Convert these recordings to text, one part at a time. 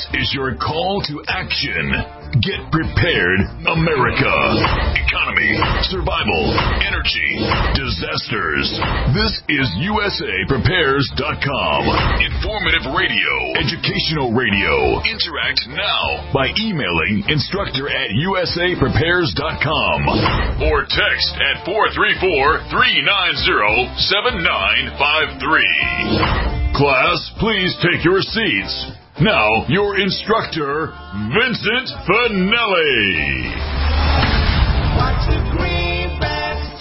is your call to action. Get prepared, America. Economy, survival, energy, disasters. This is USAPrepares.com. Informative radio, educational radio. Interact now by emailing instructor@USAPrepares.com or text at 434-390-7953. Class, please take your seats. Now, your instructor, Vincent Finelli. Watch the greenbacks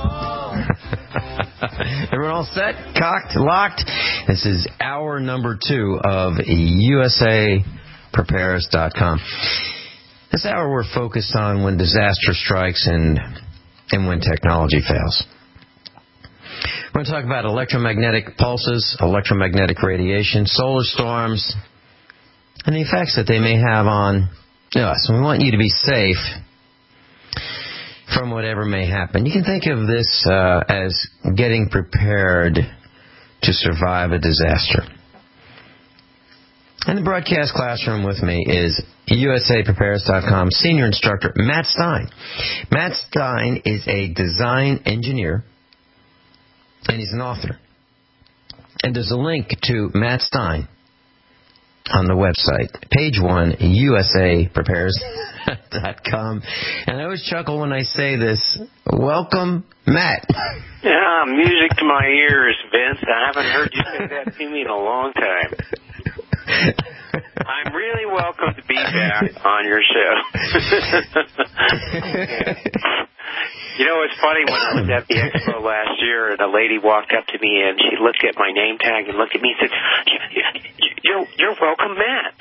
tumble. Everyone all set? Cocked? Locked? This is hour number 2 of USAPrepares.com. This hour we're focused on when disaster strikes and when technology fails. We're going to talk about electromagnetic pulses, electromagnetic radiation, solar storms, and the effects that they may have on us. And we want you to be safe from whatever may happen. You can think of this as getting prepared to survive a disaster. In the broadcast classroom with me is USAPrepares.com senior instructor Matt Stein. Matt Stein is a design engineer, and he's an author. And there's a link to Matt Stein on the website, page 1, USAPrepares.com. And I always chuckle when I say this. Welcome, Matt. Yeah, music to my ears, Vince. I haven't heard you say that to me in a long time. I'm really welcome to be back on your show. You know, it's funny, when I was at the expo last year, and a lady walked up to me, and she looked at my name tag and looked at me and said, you're welcome, Matt.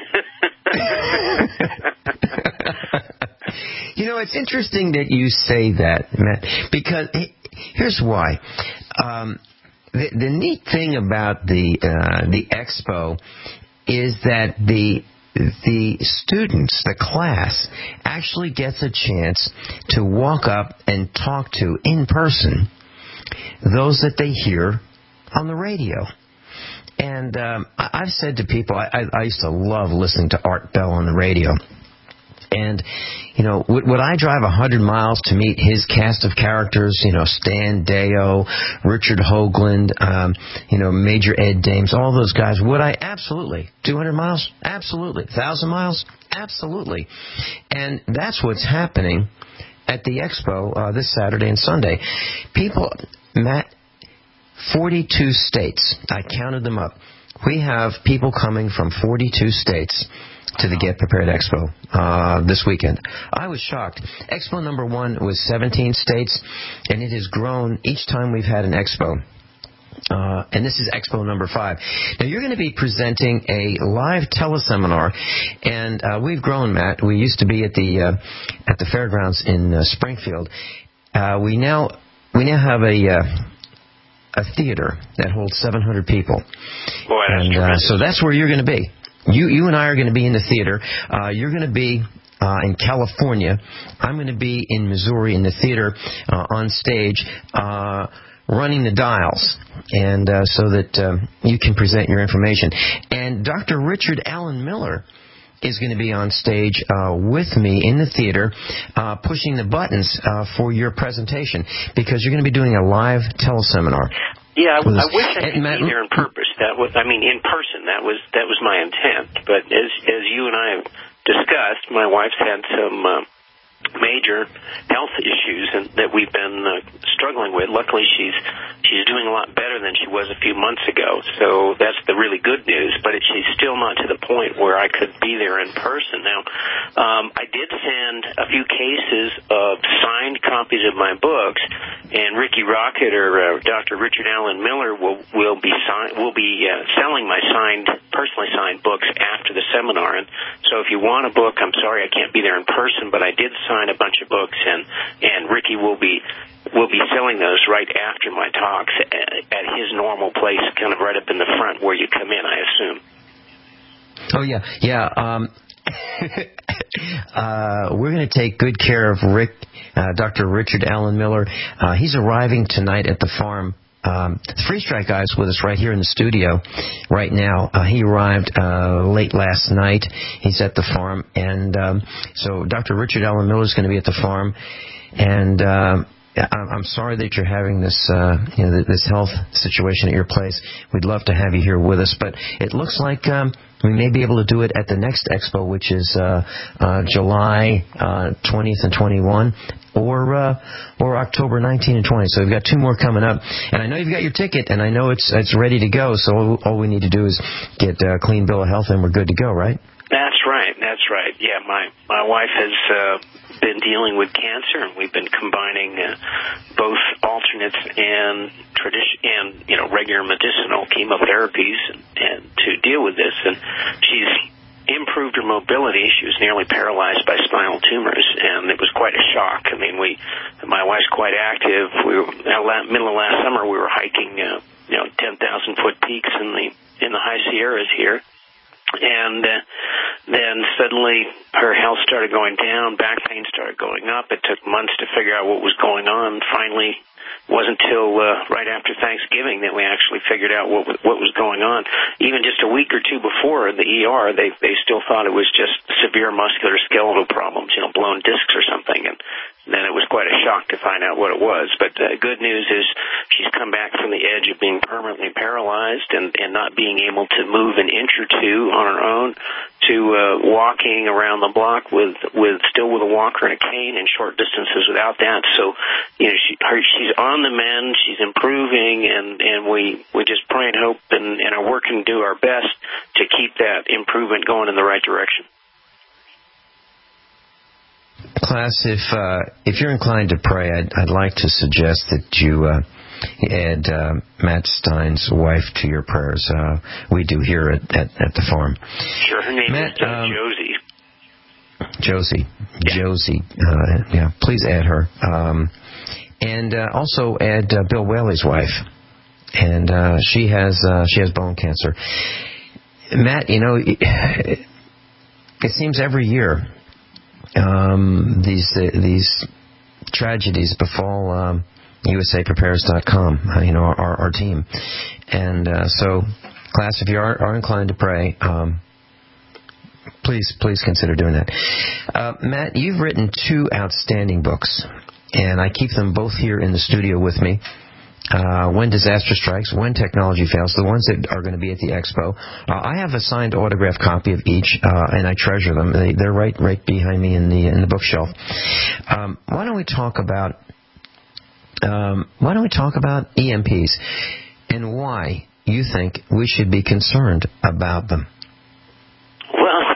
You know, it's interesting that you say that, Matt, because here's why. The neat thing about the expo is that the students, the class, actually gets a chance to walk up and talk to, in person, those that they hear on the radio. And I've said to people, I used to love listening to Art Bell on the radio. And, you know, would I drive 100 miles to meet his cast of characters, you know, Stan Deyo, Richard Hoagland, Major Ed Dames, all those guys? Would I? Absolutely. 200 miles? Absolutely. 1,000 miles? Absolutely. And that's what's happening at the expo this Saturday and Sunday. People, Matt, 42 states. I counted them up. We have people coming from 42 states to the Get Prepared Expo this weekend. I was shocked. Expo number 1 was 17 states, and it has grown each time we've had an expo. And this is Expo number 5. Now, you're going to be presenting a live teleseminar, and we've grown, Matt. We used to be at the fairgrounds in Springfield. We now have a theater that holds 700 people. Boy, that's tremendous. So that's where you're going to be. You and I are going to be in the theater. You're going to be in California. I'm going to be in Missouri in the theater on stage running the dials, and so that you can present your information. And Dr. Richard Allen Miller is going to be on stage with me in the theater pushing the buttons for your presentation, because you're going to be doing a live teleseminar. Yeah, I wish I could be there in purpose. In person. That was my intent. But as you and I have discussed, my wife's had some major health issues and that we've been struggling with. Luckily, she's doing a lot better than she was a few months ago. So that's the really good news. But she's still not to the point where I could be there in person. Now, I did send a few cases of signed copies of my books, and Ricky Rocket or Dr. Richard Allen Miller will be selling my personally signed books after the seminar. And so if you want a book, I'm sorry I can't be there in person, but I did sign a bunch of books, and Ricky will be selling those right after my talks at his normal place, kind of right up in the front where you come in, I assume. Oh, yeah. We're going to take good care of Dr. Richard Allen Miller. He's arriving tonight at the farm Three Strike Guy's with us right here in the studio right now. He arrived late last night. He's at the farm, and so Dr. Richard Allen Miller is going to be at the farm, and I'm sorry that you're having this this health situation at your place. We'd love to have you here with us, but it looks like we may be able to do it at the next expo, which is July 20th and 21, or October 19 and 20. So we've got two more coming up, and I know you've got your ticket, and I know it's ready to go. So all we need to do is get a clean bill of health, and we're good to go, right? That's right. That's right. Yeah, my wife has been dealing with cancer, and we've been combining both alternates and regular medicinal chemotherapies and to deal with this. And she's improved her mobility. She was nearly paralyzed by spinal tumors, and it was quite a shock. I mean, my wife's quite active. We were middle of last summer. We were hiking 10,000-foot peaks in the high Sierras here. And then suddenly her health started going down, back pain started going up. It took months to figure out what was going on. Finally, it wasn't until right after Thanksgiving that we actually figured out what was going on. Even just a week or two before the ER, they still thought it was just severe musculoskeletal problems, blown discs or something. And then it was quite a shock to find out what it was. But good news is she's come back from the edge of being permanently paralyzed and not being able to move an inch or two on her own to walking around the block with a walker and a cane and short distances without that. So, she's on the mend, she's improving, and we just pray and hope and are working to do our best to keep that improvement going in the right direction. Class, if you're inclined to pray, I'd like to suggest that you add Matt Stein's wife to your prayers. We do here at the farm. Sure, her name is Josie. Josie. Yeah. Josie. Please add her. And also add Bill Whaley's wife. And she has bone cancer. Matt, it seems every year these tragedies befall USAPrepares.com, our team. And so, class, if you are inclined to pray, please consider doing that. Matt, you've written two outstanding books, and I keep them both here in the studio with me. When Disaster Strikes, When Technology Fails, the ones that are going to be at the expo. I have a signed autographed copy of each, and I treasure them. They're right behind me in the bookshelf. Why don't we talk about EMPs and why you think we should be concerned about them? Well,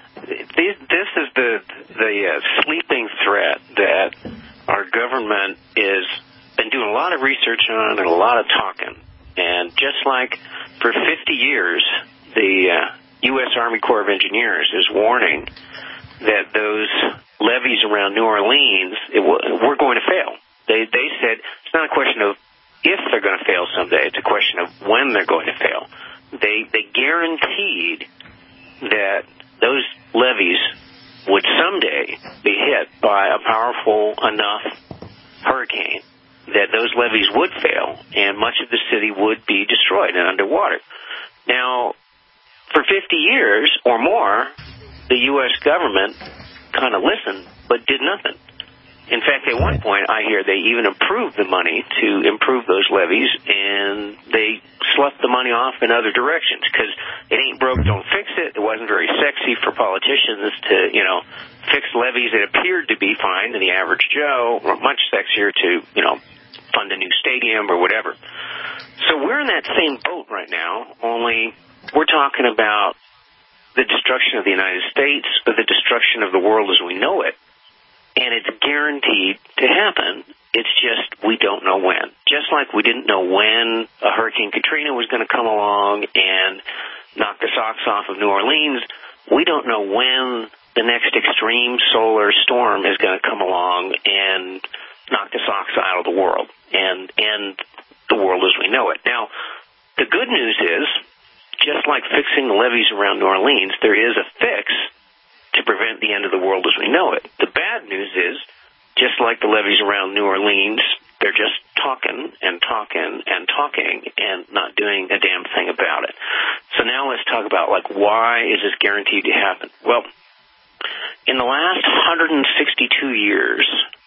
this is the sleeping threat that our government is been doing a lot of research on and a lot of talking. And just like for 50 years, the U.S. Army Corps of Engineers is warning that those levees around New Orleans we're going to fail. They said it's not a question of if they're going to fail someday, it's a question of when they're going to fail. They guaranteed that those levees would someday be hit by a powerful enough hurricane that those levees would fail and much of the city would be destroyed and underwater. Now, for 50 years or more, the U.S. government kind of listened but did nothing. In fact, at one point, I hear they even approved the money to improve those levees, and they sloughed the money off in other directions because it ain't broke, don't fix it. It wasn't very sexy for politicians to, fix levees that appeared to be fine to the average Joe, or much sexier to, fund a new stadium or whatever. So we're in that same boat right now, only we're talking about the destruction of the United States, but the destruction of the world as we know it. And it's guaranteed to happen. It's just we don't know when. Just like we didn't know when a Hurricane Katrina was going to come along and knock the socks off of New Orleans, we don't know when the next extreme solar storm is going to come along and knock the socks out of the world and end the world as we know it. Now, the good news is, just like fixing the levees around New Orleans, there is a fix to prevent the end of the world as we know it. The bad news is, just like the levees around New Orleans, they're just talking and talking and talking and not doing a damn thing about it. So now let's talk about, like, why is this guaranteed to happen? Well, in the last 162 years,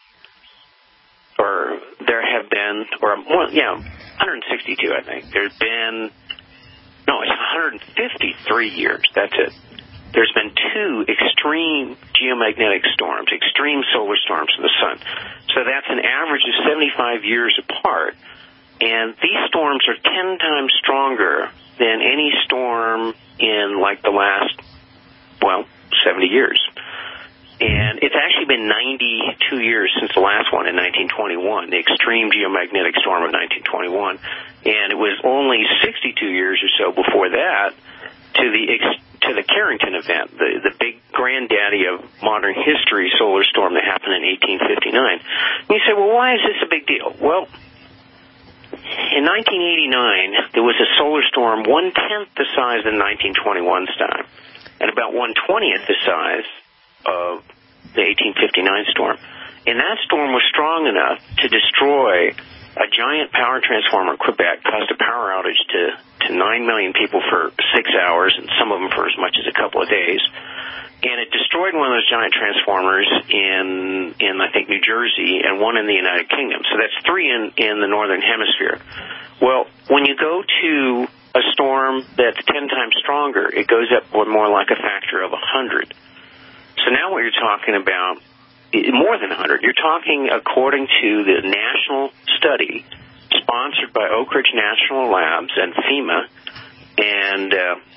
or there have been, 162, I think. There's been, no, it's 153 years. That's it. There's been 2 extreme geomagnetic storms, extreme solar storms in the sun. So that's an average of 75 years apart. And these storms are 10 times stronger than any storm in, like, the last, 70 years. And it's actually been 92 years since the last one in 1921, the extreme geomagnetic storm of 1921. And it was only 62 years or so before that to the Carrington event, the big granddaddy of modern history solar storm that happened in 1859. And you say, well, why is this a big deal? Well, in 1989, there was a solar storm 1/10 the size of 1921's time, and about 1/20th the size of the 1859 storm. And that storm was strong enough to destroy a giant power transformer in Quebec, caused a power outage to 9 million people for 6 hours, and some of them for as much as a couple of days. And it destroyed one of those giant transformers in I think, New Jersey, and one in the United Kingdom. So that's 3 in the Northern Hemisphere. Well, when you go to a storm that's 10 times stronger, it goes up more like a factor of 100. So now what you're talking about, more than 100, you're talking, according to the national study sponsored by Oak Ridge National Labs and FEMA, and,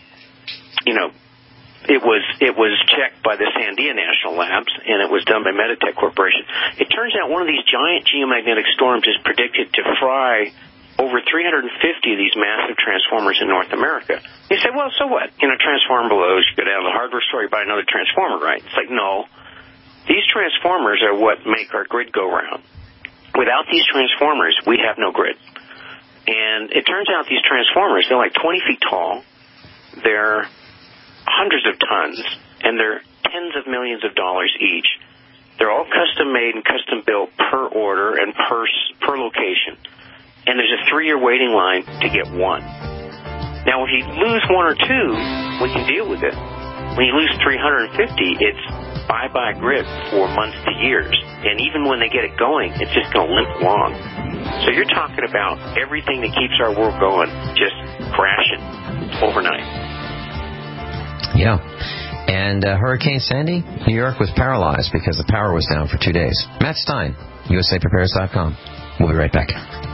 it was checked by the Sandia National Labs, and it was done by Meditech Corporation. It turns out one of these giant geomagnetic storms is predicted to fry over 350 of these massive transformers in North America. You say, well, so what? Transformer blows, you go down to the hardware store, you buy another transformer, right? It's like, no. These transformers are what make our grid go round. Without these transformers, we have no grid. And it turns out these transformers, they're like 20 feet tall, they're hundreds of tons, and they're tens of millions of dollars each. They're all custom made and custom built per order and per location. And there's a 3-year waiting line to get one. Now, if you lose 1 or 2, we can deal with it. When you lose 350, it's bye-bye grid for months to years. And even when they get it going, it's just going to limp along. So you're talking about everything that keeps our world going just crashing overnight. Yeah. And Hurricane Sandy, New York was paralyzed because the power was down for 2 days. Matt Stein, USAPrepares.com. We'll be right back.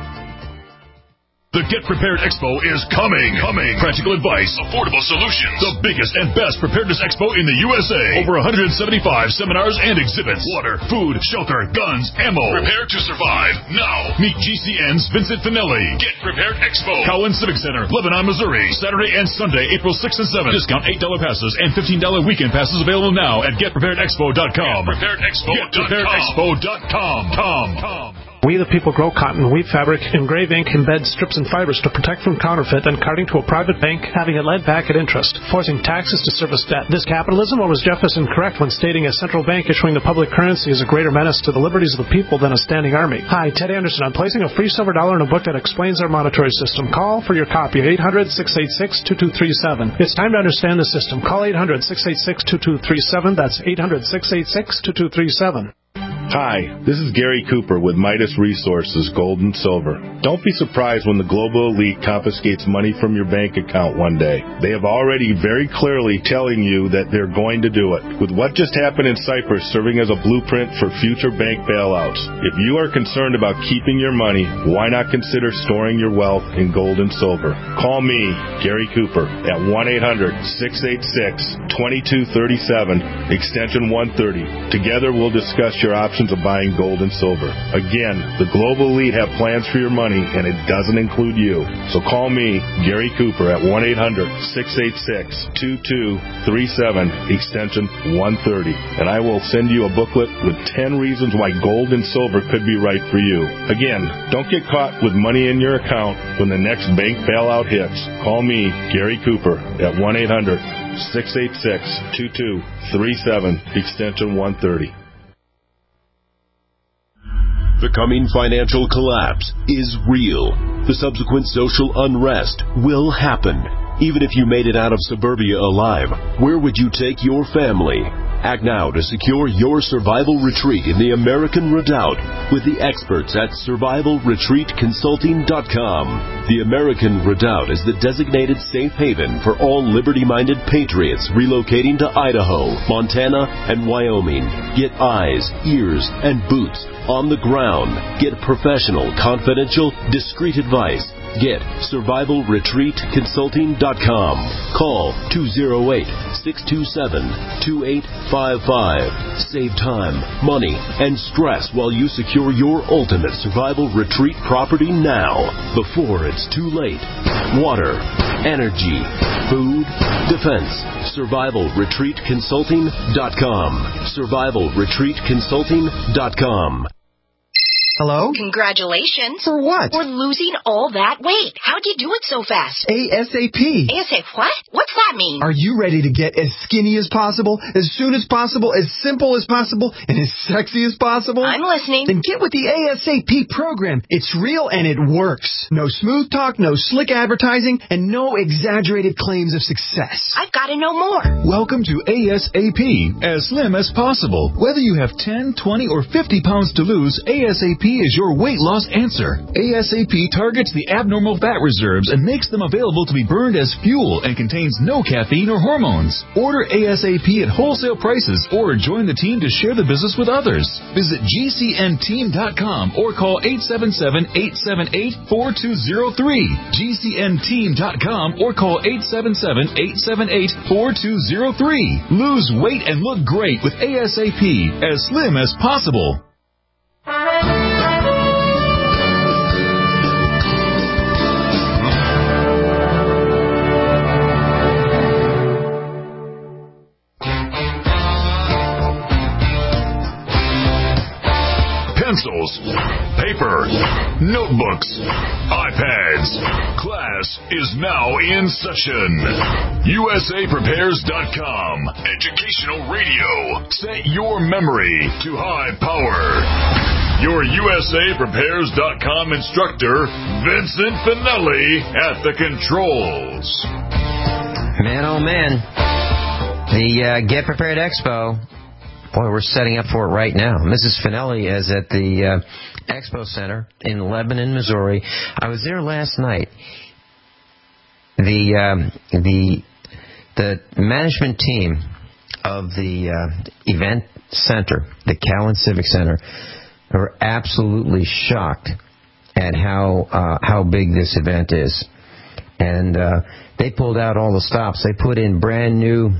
The Get Prepared Expo is coming. Practical advice, affordable solutions. The biggest and best preparedness expo in the USA. Over 175 seminars and exhibits. Water, food, shelter, guns, ammo. Prepare to survive now. Meet GCN's Vincent Finelli. Get Prepared Expo. Cowan Civic Center, Lebanon, Missouri. Saturday and Sunday, April 6th and 7th. Discount $8 passes and $15 weekend passes available now at GetPreparedExpo.com. GetPreparedExpo.com. We the people grow cotton, weave fabric, engrave ink, embed strips and fibers to protect from counterfeit and carting to a private bank, having it led back at interest, forcing taxes to service debt. This capitalism, or was Jefferson correct when stating a central bank issuing the public currency is a greater menace to the liberties of the people than a standing army? Hi, Ted Anderson. I'm placing a free silver dollar in a book that explains our monetary system. Call for your copy at 800-686-2237. It's time to understand the system. Call 800-686-2237. That's 800-686-2237. Hi, this is Gary Cooper with Midas Resources, Gold and Silver. Don't be surprised when the global elite confiscates money from your bank account one day. They have already very clearly telling you that they're going to do it. With what just happened in Cyprus serving as a blueprint for future bank bailouts, if you are concerned about keeping your money, why not consider storing your wealth in gold and silver? Call me, Gary Cooper, at 1-800-686-2237, extension 130. Together we'll discuss your options of buying gold and silver. Again, the global elite have plans for your money, and it doesn't include you. So call me, Gary Cooper, at 1-800-686-2237, extension 130, and I will send you a booklet with 10 reasons why gold and silver could be right for you. Again, don't get caught with money in your account when the next bank bailout hits. Call me, Gary Cooper, at 1-800-686-2237, extension 130. The coming financial collapse is real. The subsequent social unrest will happen. Even if you made it out of suburbia alive, where would you take your family? Act now to secure your survival retreat in the American Redoubt with the experts at survivalretreatconsulting.com. The American Redoubt is the designated safe haven for all liberty-minded patriots relocating to Idaho, Montana, and Wyoming. Get eyes, ears, and boots on the ground. Get professional, confidential, discreet advice. Get survivalretreatconsulting.com. Call 208-627-2855. Save time, money, and stress while you secure your ultimate survival retreat property now, before it's too late. Water, energy, food, defense. survivalretreatconsulting.com. survivalretreatconsulting.com. Hello? Congratulations. For what? For losing all that weight. How'd you do it so fast? ASAP. ASAP what? What's that mean? Are you ready to get as skinny as possible, as soon as possible, as simple as possible, and as sexy as possible? I'm listening. Then get with the ASAP program. It's real and it works. No smooth talk, no slick advertising, and no exaggerated claims of success. I've got to know more. Welcome to ASAP, as slim as possible. Whether you have 10, 20, or 50 pounds to lose, ASAP is your weight loss answer. ASAP targets the abnormal fat reserves and makes them available to be burned as fuel and contains no caffeine or hormones. Order ASAP at wholesale prices or join the team to share the business with others. Visit GCNteam.com or call 877-878-4203. GCNteam.com or call 877-878-4203. Lose weight and look great with ASAP, as slim as possible. Pencils, paper, notebooks, iPads. Class is now in session. USAPrepares.com. Educational radio. Set your memory to high power. Your USAPrepares.com instructor, Vincent Finelli, at the controls. Man, oh man. The Get Prepared Expo. Boy, we're setting up for it right now. Mrs. Finelli is at the Expo Center in Lebanon, Missouri. I was there last night. The management team of the event center, the Cowan Civic Center, were absolutely shocked at how big this event is. And they pulled out all the stops. They put in brand new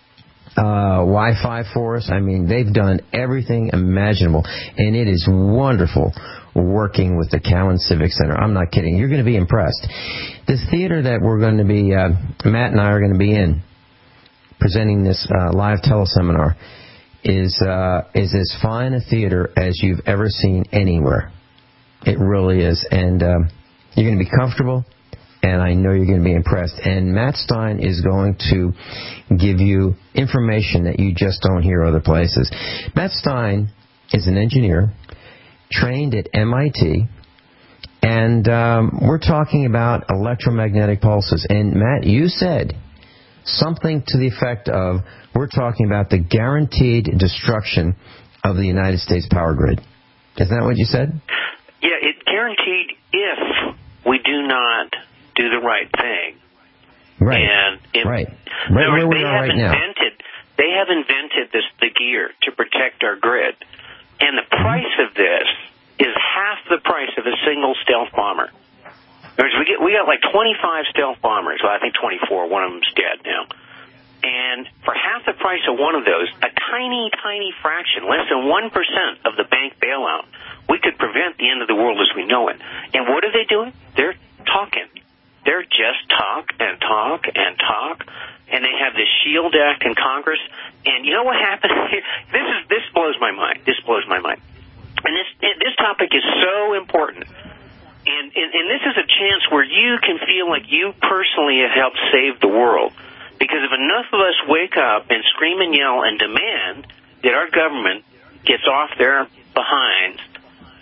Wi-Fi for us. I mean, they've done everything imaginable, and it is wonderful working with the Cowan Civic Center. I'm not kidding. You're going to be impressed. This theater that we're going to be, Matt and I are going to be in, presenting this live teleseminar, is as fine a theater as you've ever seen anywhere. It really is, and you're going to be comfortable. And I know you're going to be impressed. And Matt Stein is going to give you information that you just don't hear other places. Matt Stein is an engineer, trained at MIT, and we're talking about electromagnetic pulses. And Matt, you said something to the effect of, we're talking about the guaranteed destruction of the United States power grid. Isn't that what you said? Yeah, it's guaranteed if we do not do the right thing. Right. And right where we are right now. They have invented the gear to protect our grid. And the price of this is half the price of a single stealth bomber. In other words, we got like 25 stealth bombers. Well, I think 24. One of them's dead now. And for half the price of one of those, a tiny, tiny fraction, less than 1% of the bank bailout, we could prevent the end of the world as we know it. And what are they doing? They're talking. They're just talk and talk and talk, and they have this SHIELD Act in Congress. And you know what happens? This blows my mind. This blows my mind. And this topic is so important. And this is a chance where you can feel like you personally have helped save the world. Because if enough of us wake up and scream and yell and demand that our government gets off their behinds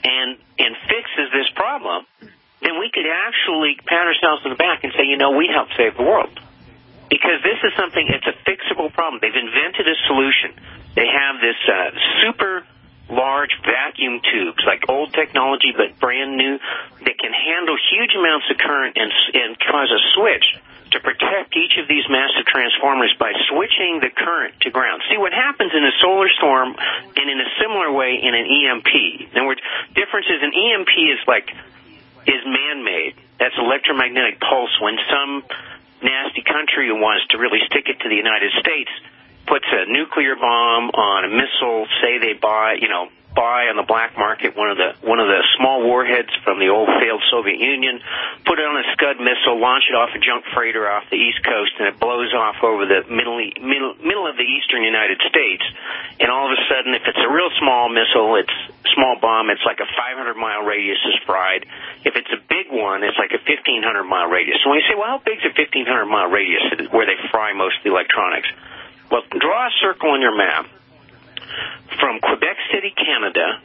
and fixes this problem, then we could actually pat ourselves on the back and say, we helped save the world. Because this is something, it's a fixable problem. They've invented a solution. They have this super large vacuum tubes, like old technology but brand new, that can handle huge amounts of current and cause a switch to protect each of these massive transformers by switching the current to ground. See, what happens in a solar storm and in a similar way in an EMP. In other words, difference is an EMP is man-made. That's electromagnetic pulse. When some nasty country who wants to really stick it to the United States puts a nuclear bomb on a missile, say they buy on the black market one of the small warheads from the old failed Soviet Union, put it on a Scud missile, launch it off a junk freighter off the East Coast, and it blows off over the middle of the eastern United States. And all of a sudden, if it's a real small missile, small bomb, it's like a 500-mile radius is fried. If it's a big one, it's like a 1,500-mile radius. So when you say, well, how big is a 1,500-mile radius where they fry most of the electronics? Well, draw a circle on your map from Quebec City, Canada,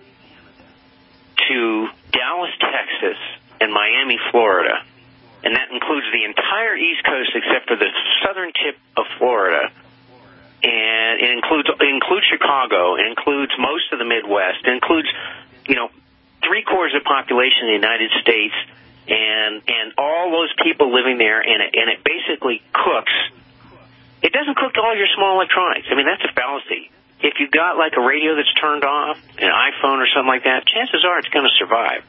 to Dallas, Texas, and Miami, Florida. And that includes the entire East Coast except for the southern tip of Florida. And it includes Chicago. It includes most of the Midwest. It includes, three-quarters of the population in the United States and all those people living there. And it basically cooks. It doesn't cook all your small electronics. I mean, that's a fallacy. If you've got like a radio that's turned off, an iPhone or something like that, chances are it's going to survive.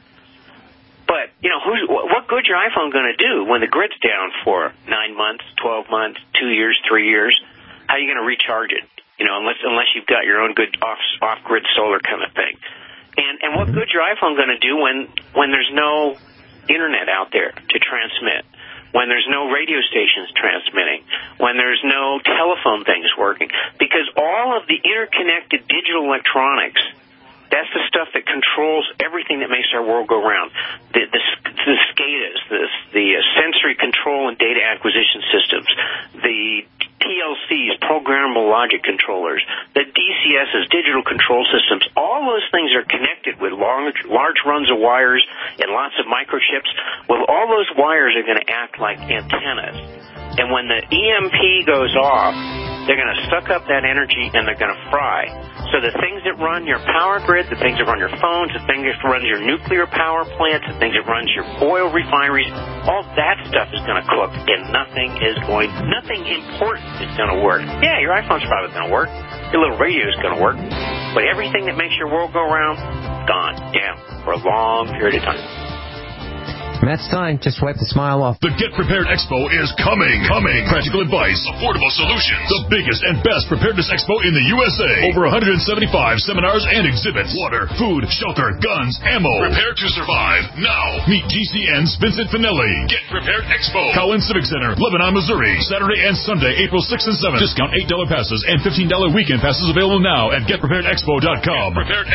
But, what good's your iPhone going to do when the grid's down for 9 months, 12 months, 2 years, 3 years? How are you going to recharge it? Unless you've got your own good off-grid solar kind of thing. And what good's your iPhone going to do when there's no internet out there to transmit? When there's no radio stations transmitting, when there's no telephone things working. Because all of the interconnected digital electronics, that's the stuff that controls everything that makes our world go round. The SCADAs, the sensory control and data acquisition systems, the PLCs, programmable logic controllers, the DCSs, digital control systems, all those things are connected with large runs of wires and lots of microchips. Well, all those wires are going to act like antennas. And when the EMP goes off, they're going to suck up that energy and they're going to fry. So the things that run your power grid, the things that run your phones, the things that run your nuclear power plants, the things that run your oil refineries, all that stuff is going to cook, and nothing important is going to work. Yeah, your iPhone's probably going to work. Your little radio is going to work. But everything that makes your world go round, gone down for a long period of time. Matt's time. Just wipe the smile off. The Get Prepared Expo is coming. Practical advice, affordable solutions. The biggest and best preparedness expo in the USA. Over 175 seminars and exhibits. Water, food, shelter, guns, ammo. Prepare to survive now. Meet GCN's Vincent Finelli. Get Prepared Expo. Cowan Civic Center, Lebanon, Missouri. Saturday and Sunday, April 6th and 7th. Discount $8 passes and $15 weekend passes available now at GetPreparedExpo.com.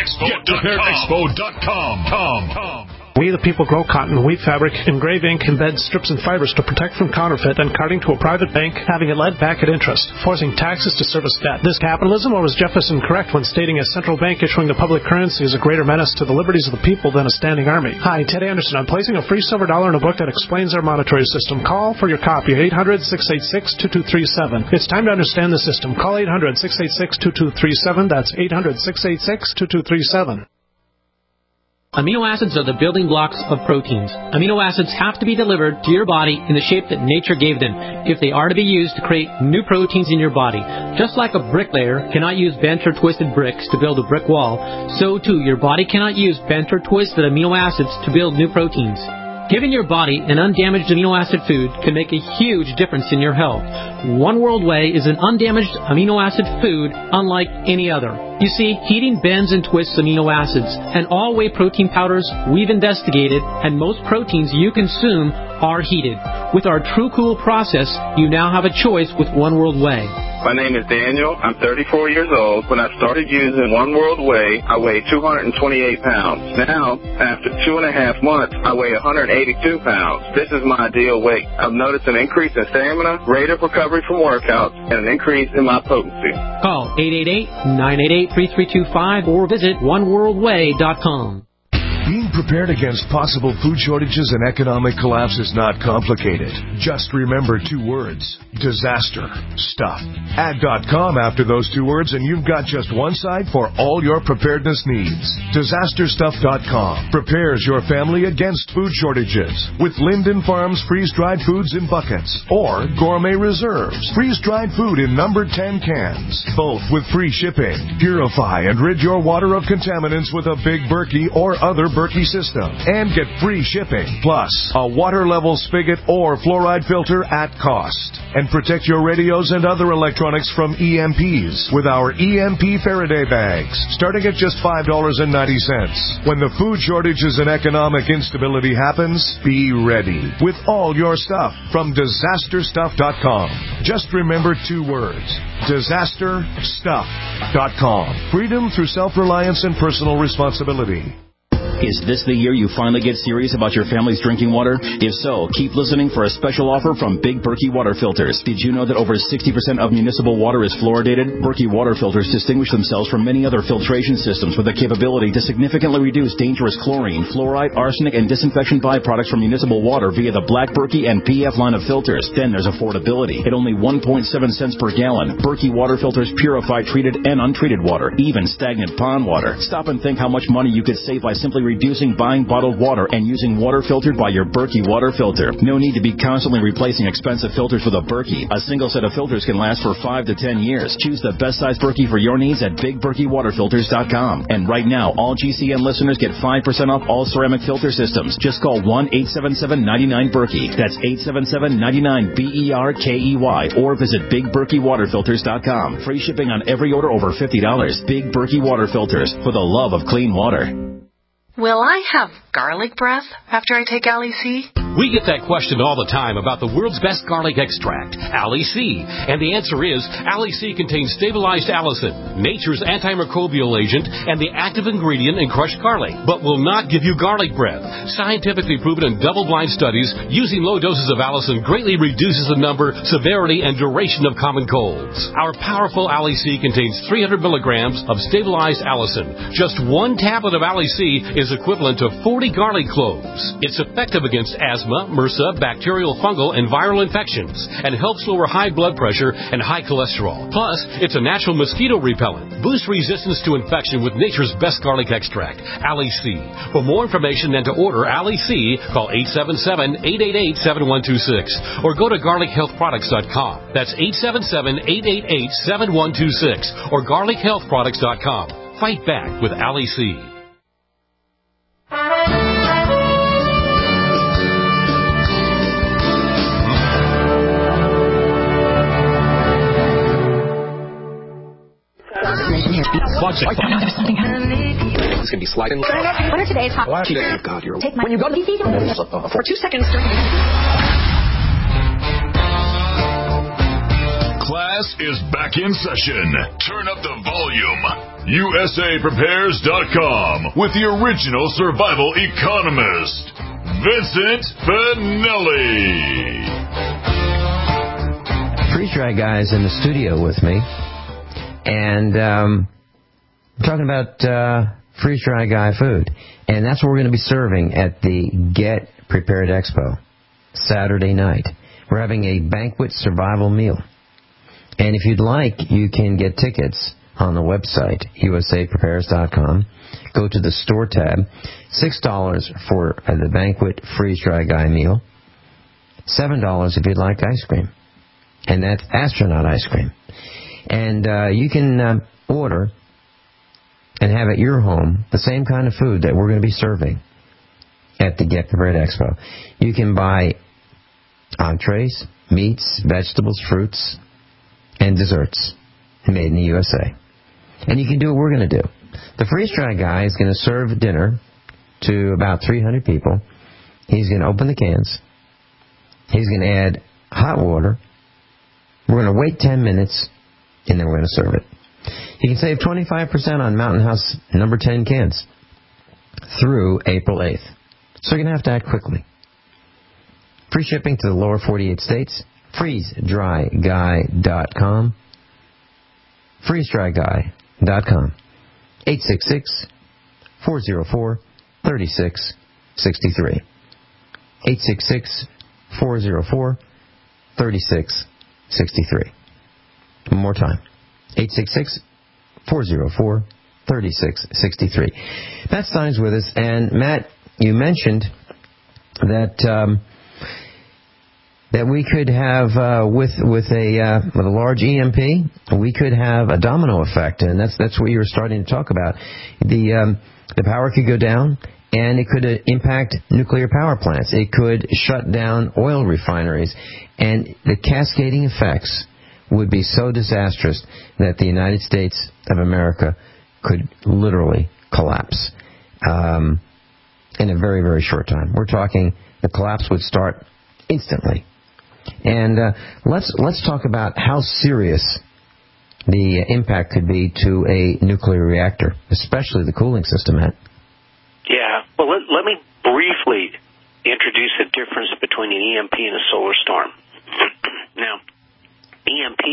GetPreparedExpo.com. We, the people, grow cotton, weave fabric, engrave ink, embed strips and fibers to protect from counterfeit and carting to a private bank, having it led back at interest, forcing taxes to service debt. This capitalism, or was Jefferson correct when stating a central bank issuing the public currency is a greater menace to the liberties of the people than a standing army? Hi, Ted Anderson. I'm placing a free silver dollar in a book that explains our monetary system. Call for your copy at 800-686-2237. It's time to understand the system. Call 800-686-2237. That's 800-686-2237. Amino acids are the building blocks of proteins. Amino acids have to be delivered to your body in the shape that nature gave them if they are to be used to create new proteins in your body. Just like a bricklayer cannot use bent or twisted bricks to build a brick wall, so too your body cannot use bent or twisted amino acids to build new proteins. Giving your body an undamaged amino acid food can make a huge difference in your health. One World Whey is an undamaged amino acid food unlike any other. You see, heating bends and twists amino acids, and all whey protein powders we've investigated, and most proteins you consume are heated. With our True Cool process, you now have a choice with One World Whey. My name is Daniel. I'm 34 years old. When I started using One World Whey, I weighed 228 pounds. Now, after 2.5 months, I weigh 182 pounds. This is my ideal weight. I've noticed an increase in stamina, rate of recovery from workouts, and an increase in my potency. Call 888-988-3325 or visit oneworldwhey.com. Being prepared against possible food shortages and economic collapse is not complicated. Just remember 2 words: disaster stuff. Add .com after those 2 words and you've got just one site for all your preparedness needs. DisasterStuff.com prepares your family against food shortages with Linden Farms freeze-dried foods in buckets or Gourmet Reserves freeze-dried food in number 10 cans, both with free shipping. Purify and rid your water of contaminants with a Big Berkey or other Berkey system and get free shipping, plus a water level spigot or fluoride filter at cost. And protect your radios and other electronics from EMPs with our EMP Faraday bags, starting at just $5.90. When the food shortages and economic instability happens, be ready with all your stuff from DisasterStuff.com. Just remember 2 words: DisasterStuff.com. Freedom through self-reliance and personal responsibility. Is this the year you finally get serious about your family's drinking water? If so, keep listening for a special offer from Big Berkey Water Filters. Did you know that over 60% of municipal water is fluoridated? Berkey Water Filters distinguish themselves from many other filtration systems with the capability to significantly reduce dangerous chlorine, fluoride, arsenic, and disinfection byproducts from municipal water via the Black Berkey and PF line of filters. Then there's affordability. At only 1.7 cents per gallon, Berkey Water Filters purify treated and untreated water, even stagnant pond water. Stop and think how much money you could save by simply reducing buying bottled water and using water filtered by your Berkey water filter. No need to be constantly replacing expensive filters with a Berkey. A single set of filters can last for 5 to 10 years. Choose the best size Berkey for your needs at BigBerkeyWaterFilters.com. And right now, all GCN listeners get 5% off all ceramic filter systems. Just call 1-877-99-BERKEY. That's 877-99-BERKEY. Or visit BigBerkeyWaterFilters.com. Free shipping on every order over $50. Big Berkey Water Filters, for the love of clean water. Will I have garlic breath after I take Ali-C? We get that question all the time about the world's best garlic extract, Ali-C. And the answer is, Ali-C contains stabilized allicin, nature's antimicrobial agent, and the active ingredient in crushed garlic, but will not give you garlic breath. Scientifically proven in double-blind studies, using low doses of allicin greatly reduces the number, severity, and duration of common colds. Our powerful Ali-C contains 300 milligrams of stabilized allicin. Just 1 tablet of Ali-C is equivalent to 40 garlic cloves. It's effective against asthma, MRSA, bacterial, fungal, and viral infections, and helps lower high blood pressure and high cholesterol. Plus, it's a natural mosquito repellent. Boost resistance to infection with nature's best garlic extract, Ali-C. For more information and to order Ali-C, call 877-888-7126 or go to garlichealthproducts.com. That's 877-888-7126 or garlichealthproducts.com. Fight back with Ali-C. There's something happening. It's going to be sliding. What are today's hot? Oh, God, you're... Take my... When you go to the for 2 seconds. Class is back in session. Turn up the volume. USAPrepares.com with the original survival economist, Vincent Finelli. Freeze-Dry Guy is in the studio with me. And we're talking about Freeze-Dry Guy food. And that's what we're going to be serving at the Get Prepared Expo Saturday night. We're having a banquet survival meal. And if you'd like, you can get tickets on the website, usaprepares.com. Go to the store tab. $6 for the banquet Freeze-Dry Guy meal. $7 if you'd like ice cream. And that's astronaut ice cream. And you can order and have at your home the same kind of food that we're going to be serving at the Get Prepared Expo. You can buy entrees, meats, vegetables, fruits, and desserts made in the USA. And you can do what we're going to do. The Freeze-Dry Guy is going to serve dinner to about 300 people. He's going to open the cans. He's going to add hot water. We're going to wait 10 minutes, and then we're going to serve it. You can save 25% on Mountain House number 10 cans through April 8th. So you're going to have to act quickly. Free shipping to the lower 48 states. FreezeDryGuy.com. FreezeDryGuy.com. 866-404-5787. 866-404-3663. 866-404-3663. One more time. 866-404-3663. Matt Stein's with us. And, Matt, you mentioned that that we could have, with a large EMP, we could have a domino effect. And that's what you were starting to talk about. The power could go down, and it could impact nuclear power plants. It could shut down oil refineries. And the cascading effects would be so disastrous that the United States of America could literally collapse in a very, very short time. We're talking the collapse would start instantly. And let's talk about how serious the impact could be to a nuclear reactor, especially the cooling system, Matt. Yeah. Well, let me briefly introduce the difference between an EMP and a solar storm. Now, EMP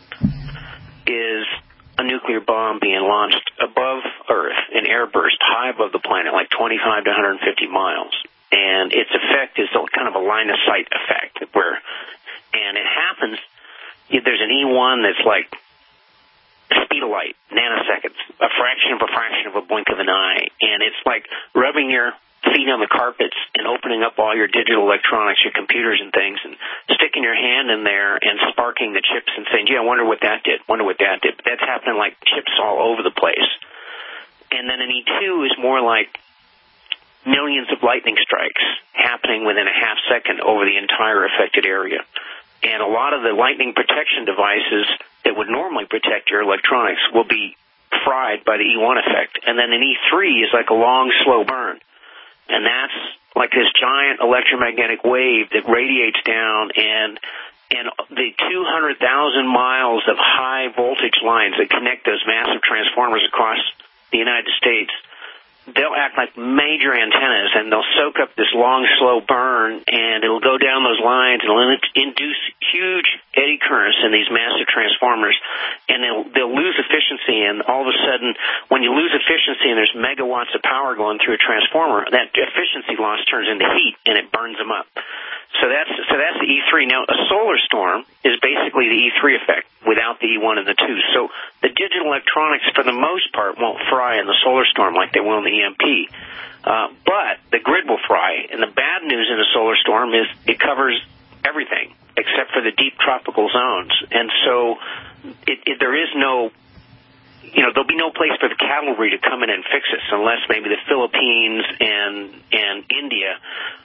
is a nuclear bomb being launched above Earth in airburst, high above the planet, like 25 to 150 miles. And its effect is kind of a line-of-sight effect, and it happens, there's an E1 that's like speed of light, nanoseconds, a fraction of a blink of an eye, and it's like rubbing your feet on the carpets and opening up all your digital electronics, your computers and things, and sticking your hand in there and sparking the chips and saying, gee, I wonder what that did. But that's happening like chips all over the place. And then an E2 is more like millions of lightning strikes happening within a half second over the entire affected area. And a lot of the lightning protection devices that would normally protect your electronics will be fried by the E1 effect. And then an E3 is like a long, slow burn. And that's like this giant electromagnetic wave that radiates down, and the 200,000 miles of high voltage lines that connect those massive transformers across the United States, they'll act like major antennas, and they'll soak up this long, slow burn, and it'll go down those lines, and it'll induce huge eddy currents in these massive transformers, and they'll lose efficiency, and all of a sudden, when you lose efficiency and there's megawatts of power going through a transformer, that efficiency loss turns into heat, and it burns them up. So that's the E3. Now, a solar storm is basically the E3 effect without the E1 and the 2. So the digital electronics, for the most part, won't fry in the solar storm like they will in the EMP. But the grid will fry. And the bad news in a solar storm is it covers everything except for the deep tropical zones. And so there is no, there'll be no place for the cavalry to come in and fix this unless maybe the Philippines and India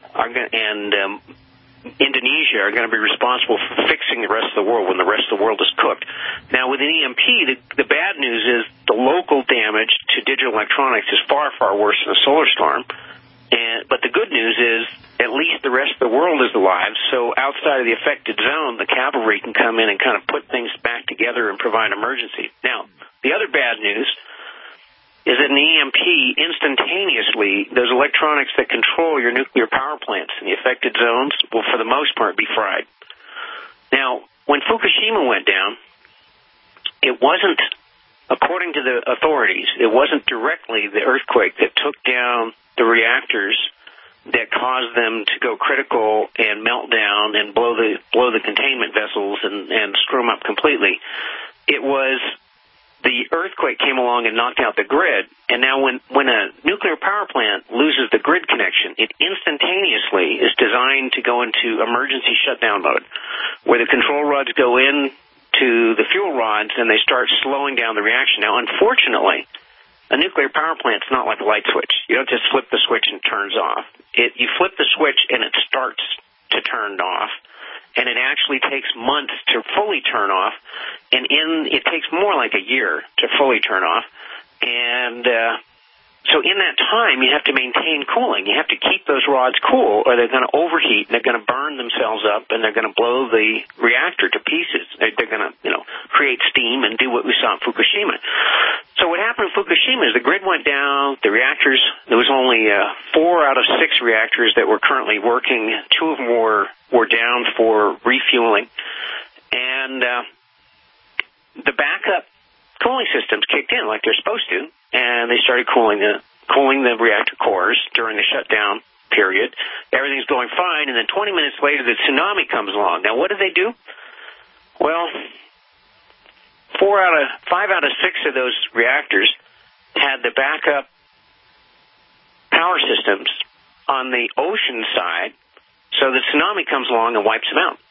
and Indonesia are going to be responsible for fixing the rest of the world when the rest of the world is cooked. Now, with an EMP, the bad news is the local damage to digital electronics is far, far worse than a solar storm. But the good news is at least the rest of the world is alive, so outside of the affected zone, the cavalry can come in and kind of put things back together and provide emergency. Now, the other bad news is that in the EMP, instantaneously, those electronics that control your nuclear power plants in the affected zones will, for the most part, be fried. Now, when Fukushima went down, it wasn't, according to the authorities, it wasn't directly the earthquake that took down the reactors that caused them to go critical and melt down and blow the containment vessels and screw them up completely. It was the earthquake came along and knocked out the grid, and now when a nuclear power plant loses the grid connection, it instantaneously is designed to go into emergency shutdown mode, where the control rods go in to the fuel rods and they start slowing down the reaction. Now, unfortunately, a nuclear power plant's not like a light switch. You don't just flip the switch and it turns off. You flip the switch and it starts to turn off. And it actually takes months to fully turn off, and it takes more like a year to fully turn off. And so in that time, you have to maintain cooling. You have to keep those rods cool, or they're going to overheat, and they're going to burn themselves up, and they're going to blow the reactor to pieces. They're going to, create steam and do what we saw in Fukushima. So what happened in Fukushima is the grid went down, the reactors, there was only 4 out of 6 reactors that were currently working. 2 of them were down for refueling. And the backup cooling systems kicked in like they're supposed to, and they started cooling the reactor cores the shutdown period. Everything's going fine, and then 20 minutes later, the tsunami comes along. Now, what do they do? Well, 5 out of 6 of those reactors had the backup power systems on the ocean side, so the tsunami comes along and wipes them out.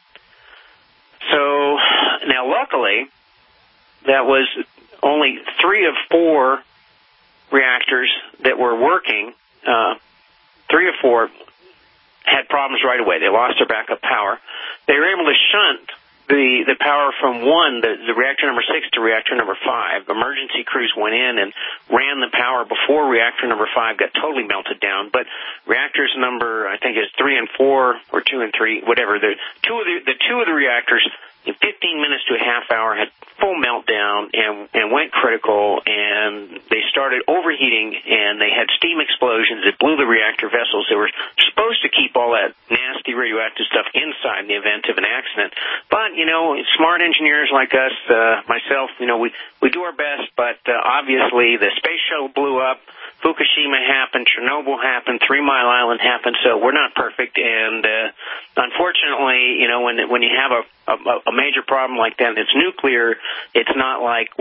So, now luckily, that was only 3 of 4 reactors that were working. 3 or 4 had problems right away. They lost their backup power. They were able to shunt the power from the reactor number 6 to reactor number 5. Emergency crews went in and ran the power before reactor number 5 got totally melted down. But reactors number, I think it's 3 and 4 or 2 and 3, whatever. The two of the reactors in 15 minutes to a half hour had full meltdown and went critical, and they started overheating, and they had steam explosions that blew the reactor vessels. They were supposed to keep all that nasty radioactive stuff inside in the event of an accident. But, smart engineers like us, myself, we do our best, but obviously the space shuttle blew up. Fukushima happened, Chernobyl happened, 3 Mile Island happened, so we're not perfect. And unfortunately, when you have a major problem like that, it's nuclear. It's not like,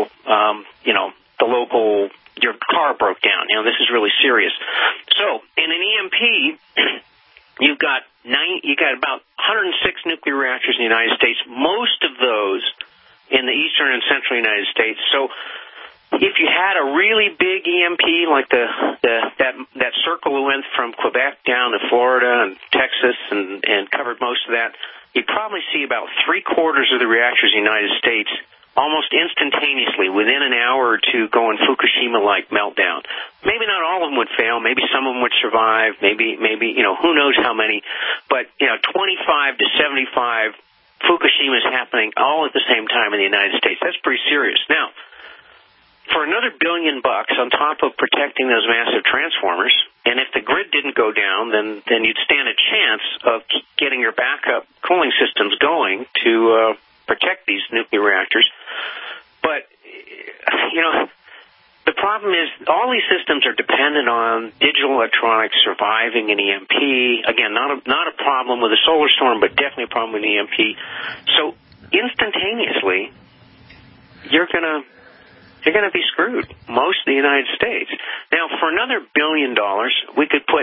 the local, your car broke down. This is really serious. So in an EMP, you've got about 106 nuclear reactors in the United States. Most of those in the eastern and central United States. So if you had a really big EMP like that circle that went from Quebec down to Florida and Texas and covered most of that, you'd probably see about 3/4 of the reactors in the United States almost instantaneously, within an hour or two, going Fukushima-like meltdown. Maybe not all of them would fail. Maybe some of them would survive. Maybe who knows how many. But 25 to 75 Fukushimas happening all at the same time in the United States. That's pretty serious. Now, for another $1 billion on top of protecting those massive transformers, and if the grid didn't go down, then you'd stand a chance of getting your backup cooling systems going to protect these nuclear reactors. But, the problem is all these systems are dependent on digital electronics surviving an EMP. Again, not a problem with a solar storm, but definitely a problem with an EMP. So instantaneously, you're going to be screwed, most of the United States. Now, for another $1 billion, we could put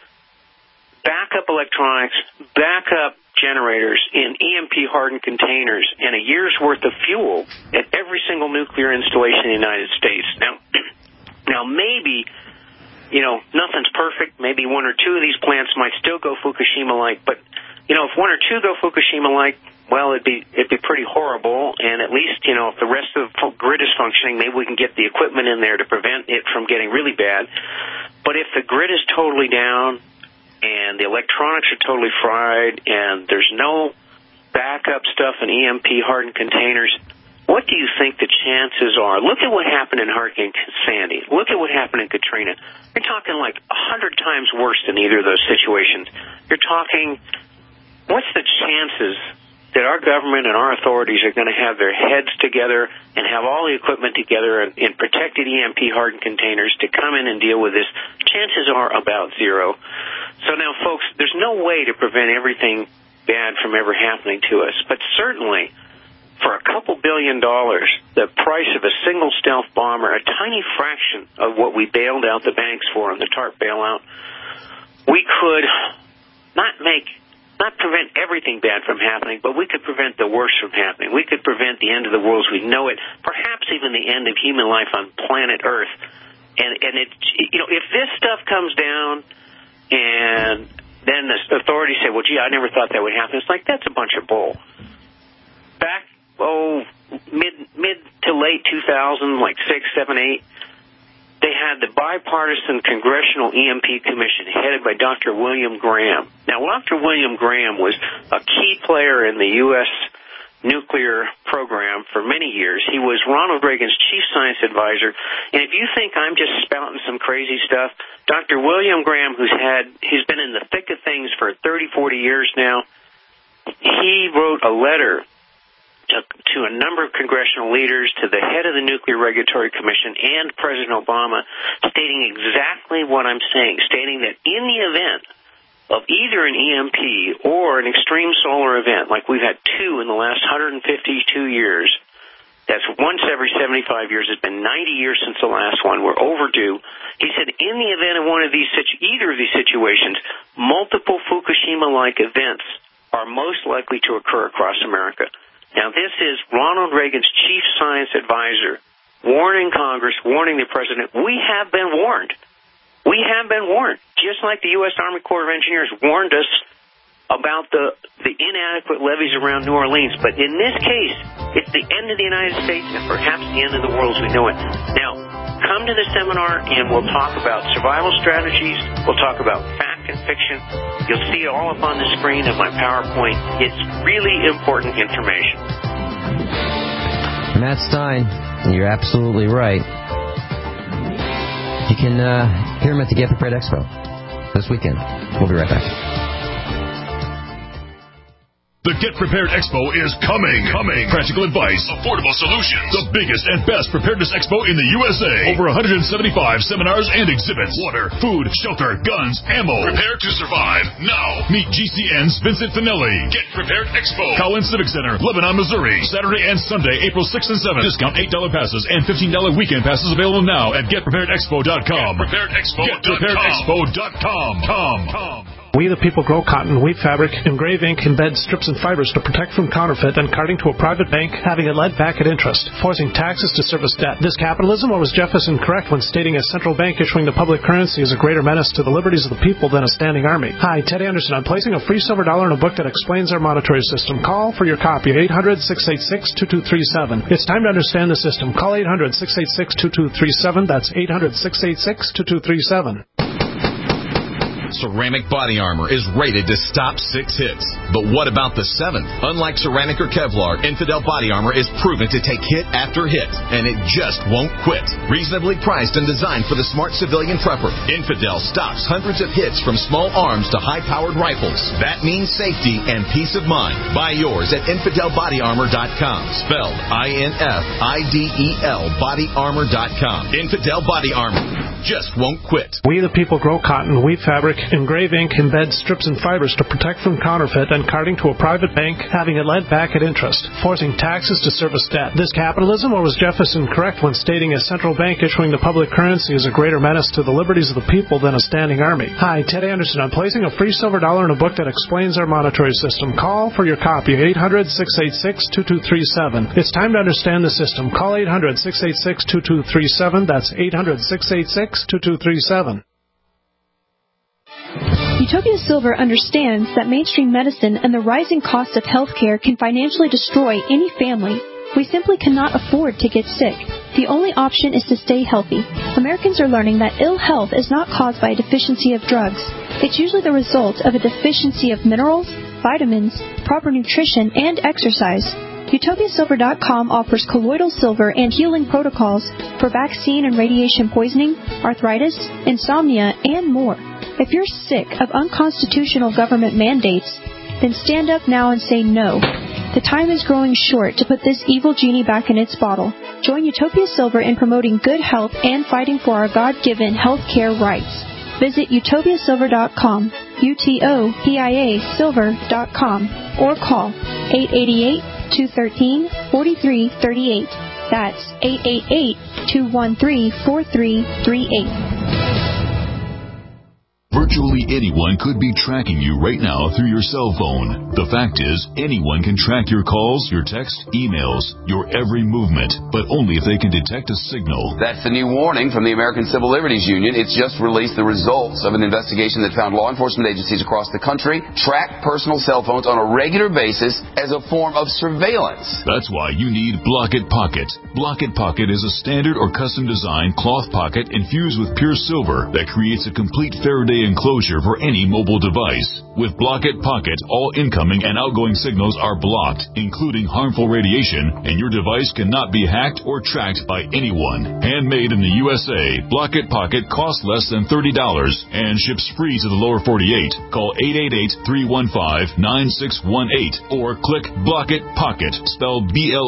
backup electronics, backup generators in EMP-hardened containers and a year's worth of fuel at every single nuclear installation in the United States. Now maybe, nothing's perfect. Maybe 1 or 2 of these plants might still go Fukushima-like, but, if 1 or 2 go Fukushima-like, well, it'd be pretty horrible, and at least, if the rest of the grid is functioning, maybe we can get the equipment in there to prevent it from getting really bad. But if the grid is totally down and the electronics are totally fried and there's no backup stuff in EMP-hardened containers, what do you think the chances are? Look at what happened in Hurricane Sandy. Look at what happened in Katrina. You're talking like 100 times worse than either of those situations. You're talking, what's the chances that our government and our authorities are going to have their heads together and have all the equipment together in protected EMP-hardened containers to come in and deal with this? Chances are about 0. So now, folks, there's no way to prevent everything bad from ever happening to us. But certainly, for a couple $1 billion, the price of a single stealth bomber, a tiny fraction of what we bailed out the banks for on the TARP bailout, we could not prevent everything bad from happening, but we could prevent the worst from happening. We could prevent the end of the world as we know it, perhaps even the end of human life on planet Earth. And it, if this stuff comes down and then the authorities say, well, gee, I never thought that would happen, it's like, that's a bunch of bull. Back, mid to late 2000, like 6, 7, 8, they had the bipartisan Congressional EMP Commission headed by Dr. William Graham. Now, Dr. William Graham was a key player in the U.S. nuclear program for many years. He was Ronald Reagan's chief science advisor. And if you think I'm just spouting some crazy stuff, Dr. William Graham, he's been in the thick of things for 30, 40 years now, he wrote a letter to a number of congressional leaders, to the head of the Nuclear Regulatory Commission, and President Obama, stating exactly what I'm saying, stating that in the event of either an EMP or an extreme solar event, like we've had two in the last 152 years, that's once every 75 years. It's been 90 years since the last one. We're overdue. He said, in the event of one of these, either of these situations, multiple Fukushima-like events are most likely to occur across America. Now, this is Ronald Reagan's chief science advisor warning Congress, warning the president. We have been warned. We have been warned, just like the U.S. Army Corps of Engineers warned us about the inadequate levees around New Orleans. But in this case, it's the end of the United States and perhaps the end of the world as we know it. Now, come to the seminar and we'll talk about survival strategies. We'll talk about fact and fiction. You'll see it all up on the screen of my PowerPoint. It's really important information. Matt Stein, you're absolutely right. You can hear him at the Get Prepared Expo this weekend. We'll be right back. The Get Prepared Expo is coming. Practical advice, affordable solutions. The biggest and best preparedness expo in the USA. Over 175 seminars and exhibits. Water, food, shelter, guns, ammo. Prepare to survive now. Meet GCN's Vincent Finelli. Get Prepared Expo. Collins Civic Center, Lebanon, Missouri. Saturday and Sunday, April 6th and 7th. Discount $8 passes and $15 weekend passes available now at GetPreparedExpo.com. GetPreparedExpo.com. We the people grow cotton, weave fabric, engrave ink, embed strips and fibers to protect from counterfeit and carting to a private bank, having it led back at interest, forcing taxes to service debt. This capitalism, or was Jefferson correct when stating a central bank issuing the public currency is a greater menace to the liberties of the people than a standing army? Hi, Ted Anderson. I'm placing a free silver dollar in a book that explains our monetary system. Call for your copy at 800-686-2237. It's time to understand the system. Call 800-686-2237. That's 800-686-2237. Ceramic body armor is rated to stop 6 hits. But what about the 7th? Unlike ceramic or Kevlar, Infidel body armor is proven to take hit after hit, and it just won't quit. Reasonably priced and designed for the smart civilian prepper, Infidel stops hundreds of hits from small arms to high-powered rifles. That means safety and peace of mind. Buy yours at InfidelBodyArmor.com. Spelled INFIDEL bodyarmor.com. Infidel Body Armor just won't quit. We the people grow cotton, weave fabric, engrave ink, embed strips and fibers to protect from counterfeit and carting to a private bank, having it led back at interest, forcing taxes to service debt. This capitalism, or was Jefferson correct when stating a central bank issuing the public currency is a greater menace to the liberties of the people than a standing army? Hi, Ted Anderson. I'm placing a free silver dollar in a book that explains our monetary system. Call for your copy at 800-686-2237. It's time to understand the system. Call 800-686-2237. That's 800-686-2237. Utopia Silver understands that mainstream medicine and the rising cost of healthcare can financially destroy any family. We simply cannot afford to get sick. The only option is to stay healthy. Americans are learning that ill health is not caused by a deficiency of drugs. It's usually the result of a deficiency of minerals, vitamins, proper nutrition, and exercise. UtopiaSilver.com offers colloidal silver and healing protocols for vaccine and radiation poisoning, arthritis, insomnia, and more. If you're sick of unconstitutional government mandates, then stand up now and say no. The time is growing short to put this evil genie back in its bottle. Join Utopia Silver in promoting good health and fighting for our God-given health care rights. Visit utopiasilver.com, UTOPIA silver.com, or call 888-213-4338. That's 888-213-4338. Virtually anyone could be tracking you right now through your cell phone. The fact is, anyone can track your calls, your texts, emails, your every movement, but only if they can detect a signal. That's the new warning from the American Civil Liberties Union. It's just released the results of an investigation that found law enforcement agencies across the country track personal cell phones on a regular basis as a form of surveillance. That's why you need Block-It Pocket. Block-It Pocket is a standard or custom designed cloth pocket infused with pure silver that creates a complete Faraday enclosure for any mobile device. With Block-It Pocket, all incoming and outgoing signals are blocked, including harmful radiation, and your device cannot be hacked or tracked by anyone. Handmade in the USA, Block-It Pocket costs less than $30 and ships free to the lower 48. Call 888-315-9618 or click Block-It Pocket, spelled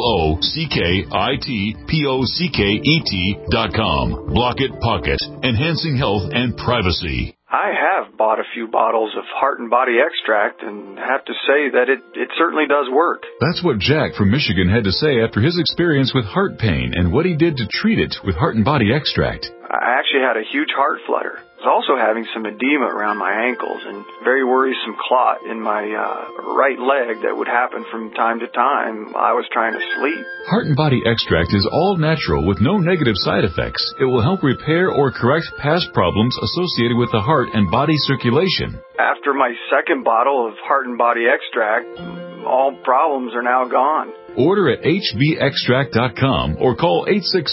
BLOCKITPOCKET.com. Block-It Pocket, enhancing health and privacy. I have bought a few bottles of Heart and Body Extract and have to say that it certainly does work. That's what Jack from Michigan had to say after his experience with heart pain and what he did to treat it with Heart and Body Extract. I actually had a huge heart flutter. I was also having some edema around my ankles and very worrisome clot in my right leg that would happen from time to time. I was trying to sleep. Heart and Body Extract is all natural with no negative side effects. It will help repair or correct past problems associated with the heart and body circulation. After my second bottle of Heart and Body Extract, all problems are now gone. Order at hbextract.com or call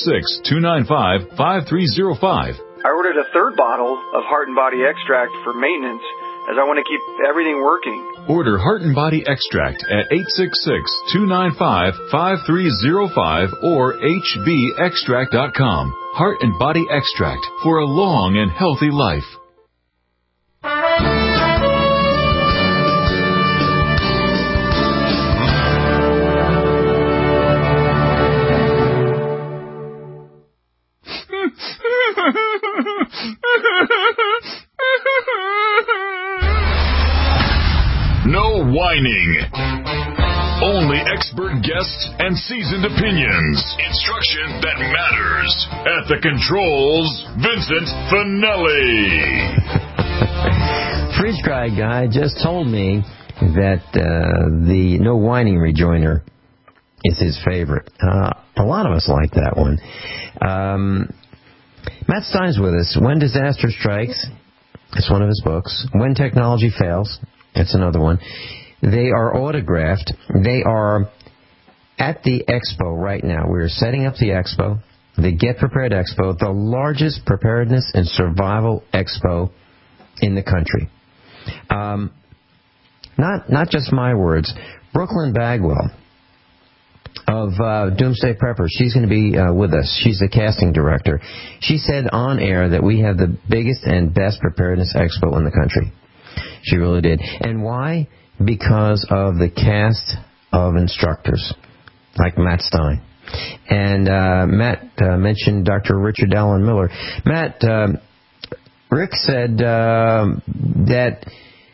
866-295-5305. I ordered a third bottle of Heart and Body Extract for maintenance as I want to keep everything working. Order Heart and Body Extract at 866-295-5305 or hbextract.com. Heart and Body Extract for a long and healthy life. No whining. Only expert guests and seasoned opinions. Instruction that matters. At the controls, Vincent Finelli. Freeze-dried guy just told me that the no whining rejoiner is his favorite. A lot of us like that one. Matt Stein's with us. When Disaster Strikes, it's one of his books. When Technology Fails, it's another one. They are autographed. They are at the expo right now. We're setting up the expo, the Get Prepared Expo, the largest preparedness and survival expo in the country. Not just my words. Brooklyn Bagwell of Doomsday Preppers, she's going to be with us. She's the casting director. She said on air that we have the biggest and best preparedness expo in the country. She really did. And why? Because of the cast of instructors, like Matt Stein. And Matt mentioned Dr. Richard Allen Miller. Matt, Rick said that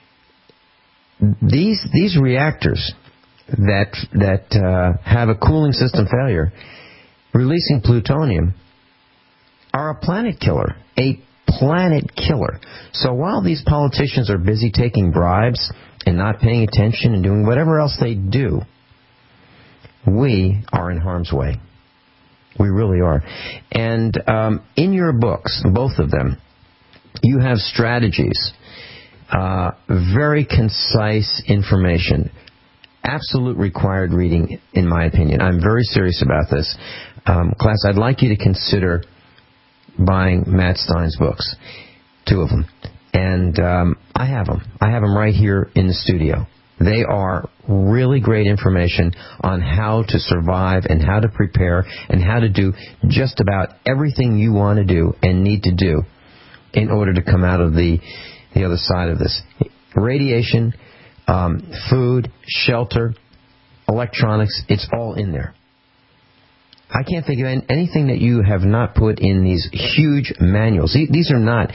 these reactors that have a cooling system failure, releasing plutonium, are a planet killer. A planet killer. So while these politicians are busy taking bribes and not paying attention and doing whatever else they do, we are in harm's way. We really are. And in your books, both of them, you have strategies, very concise information, absolute required reading, in my opinion. I'm very serious about this. Class, I'd like you to consider buying Matt Stein's books, 2 of them. And I have them. I have them right here in the studio. They are really great information on how to survive and how to prepare and how to do just about everything you want to do and need to do in order to come out of the other side of this. Radiation, food, shelter, electronics, it's all in there. I can't think of anything that you have not put in these huge manuals. These are not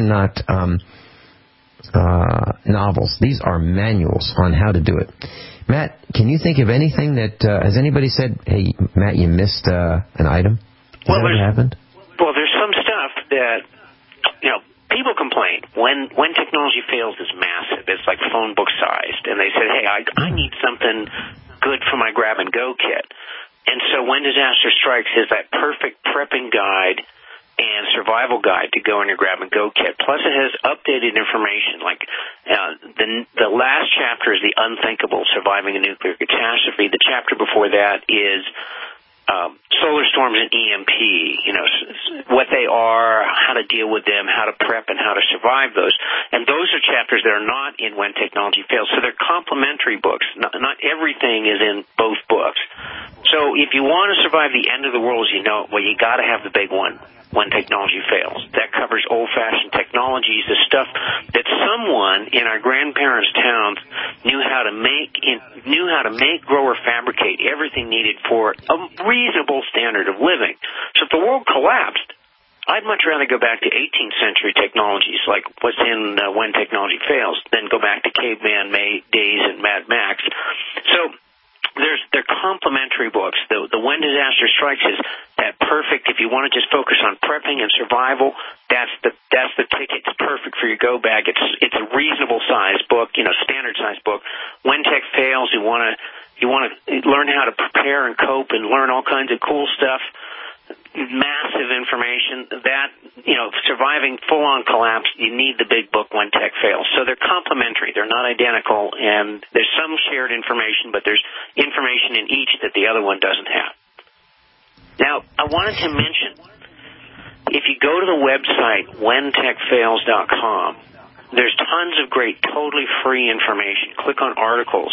novels. These are manuals on how to do it. Matt, can you think of anything that has anybody said, "Hey, Matt, you missed an item"? Has that ever happened? Well, there's some stuff that people complain when technology fails is massive. It's like phone book sized, and they said, "Hey, I need something good for my grab and go kit." And so When Disaster Strikes is that perfect prepping guide and survival guide to go in your grab and go kit. Plus it has updated information. Like the last chapter is the unthinkable, surviving a nuclear catastrophe. The chapter before that is solar storms and EMP, what they are, how to deal with them, how to prep, and how to survive those. And those are chapters that are not in When Technology Fails. So they're complementary books. Not everything is in both books. So if you want to survive the end of the world as you know it, well, you got to have the big one, When Technology Fails. That covers old-fashioned technologies, the stuff that someone in our grandparents' towns knew how to make, grow, or fabricate everything needed for a reasonable standard of living. So if the world collapsed, I'd much rather go back to 18th century technologies like what's in When Technology Fails than go back to caveman days and Mad Max. So they're complementary books. The When Disaster Strikes is that perfect. If you want to just focus on prepping and survival, that's the ticket. It's perfect for your go bag. It's a reasonable size book, standard size book. When Tech Fails, you want to learn how to prepare and cope and learn all kinds of cool stuff. Massive information that, surviving full-on collapse, you need the big book When Tech Fails. So they're complementary. They're not identical, and there's some shared information, but there's information in each that the other one doesn't have. Now, I wanted to mention, if you go to the website, whentechfails.com, there's tons of great, totally free information. Click on articles,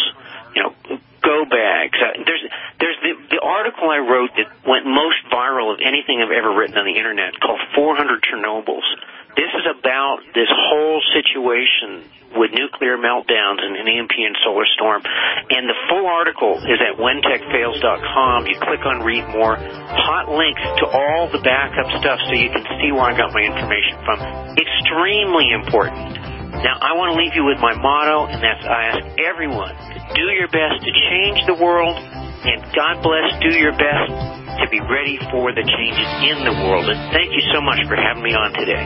go bags. There's the article I wrote that went most viral of anything I've ever written on the internet called 400 Chernobyls. This is about this whole situation with nuclear meltdowns and an EMP and solar storm. And the full article is at whentechfails.com. You click on Read More. Hot links to all the backup stuff so you can see where I got my information from. Extremely important. Now, I want to leave you with my motto, and that's I ask everyone to do your best to change the world, and God bless, do your best to be ready for the changes in the world. And thank you so much for having me on today.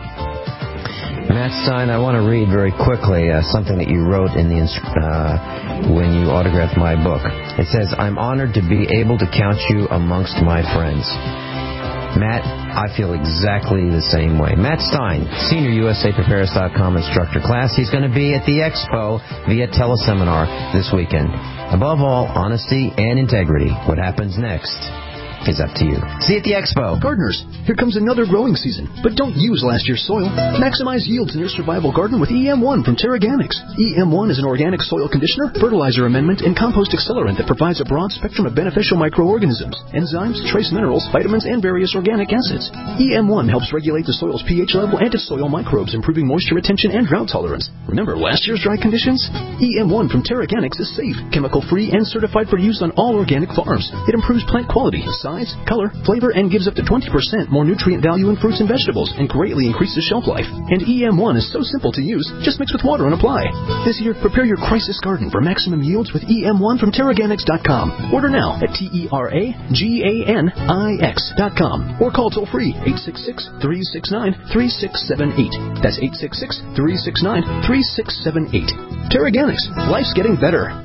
Matt Stein, I want to read very quickly something that you wrote in when you autographed my book. It says, I'm honored to be able to count you amongst my friends. Matt, I feel exactly the same way. Matt Stein, Senior USAPrepares.com instructor class. He's going to be at the Expo via teleseminar this weekend. Above all, honesty and integrity. What happens next is up to you. See you at the Expo. Gardeners, here comes another growing season. But don't use last year's soil. Maximize yields in your survival garden with EM1 from Terraganics. EM1 is an organic soil conditioner, fertilizer amendment, and compost accelerant that provides a broad spectrum of beneficial microorganisms, enzymes, trace minerals, vitamins, and various organic acids. EM1 helps regulate the soil's pH level and its soil microbes, improving moisture retention and drought tolerance. Remember last year's dry conditions? EM1 from Terraganics is safe, chemical-free, and certified for use on all organic farms. It improves plant quality, size, color, flavor, and gives up to 20% more nutrient value in fruits and vegetables and greatly increases shelf life. And EM1 is so simple to use, just mix with water and apply. This year, prepare your crisis garden for maximum yields with EM1 from Terraganics.com. Order now at TERAGANIX.com or call toll-free 866-369-3678. That's 866-369-3678. Terraganics. Life's getting better.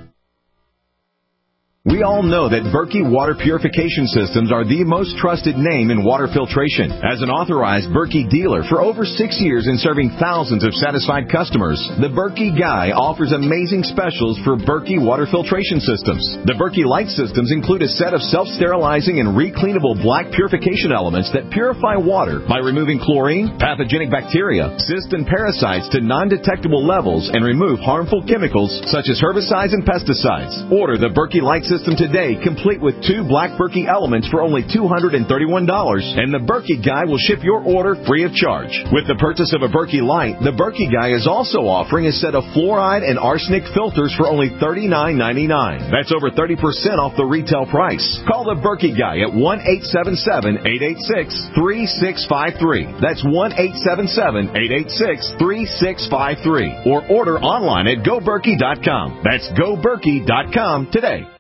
We all know that Berkey Water Purification Systems are the most trusted name in water filtration. As an authorized Berkey dealer for over 6 years and serving thousands of satisfied customers, the Berkey Guy offers amazing specials for Berkey Water Filtration Systems. The Berkey Light Systems include a set of self-sterilizing and recleanable black purification elements that purify water by removing chlorine, pathogenic bacteria, cysts, and parasites to non-detectable levels and remove harmful chemicals such as herbicides and pesticides. Order the Berkey Light System today, complete with 2 black Berkey elements for only $231, and the Berkey Guy will ship your order free of charge. With the purchase of a Berkey Light, the Berkey Guy is also offering a set of fluoride and arsenic filters for only $39.99. That's over 30% off the retail price. Call the Berkey Guy at 1-877-886-3653. That's 1-877-886-3653. Or order online at GoBerkey.com. That's GoBerkey.com today.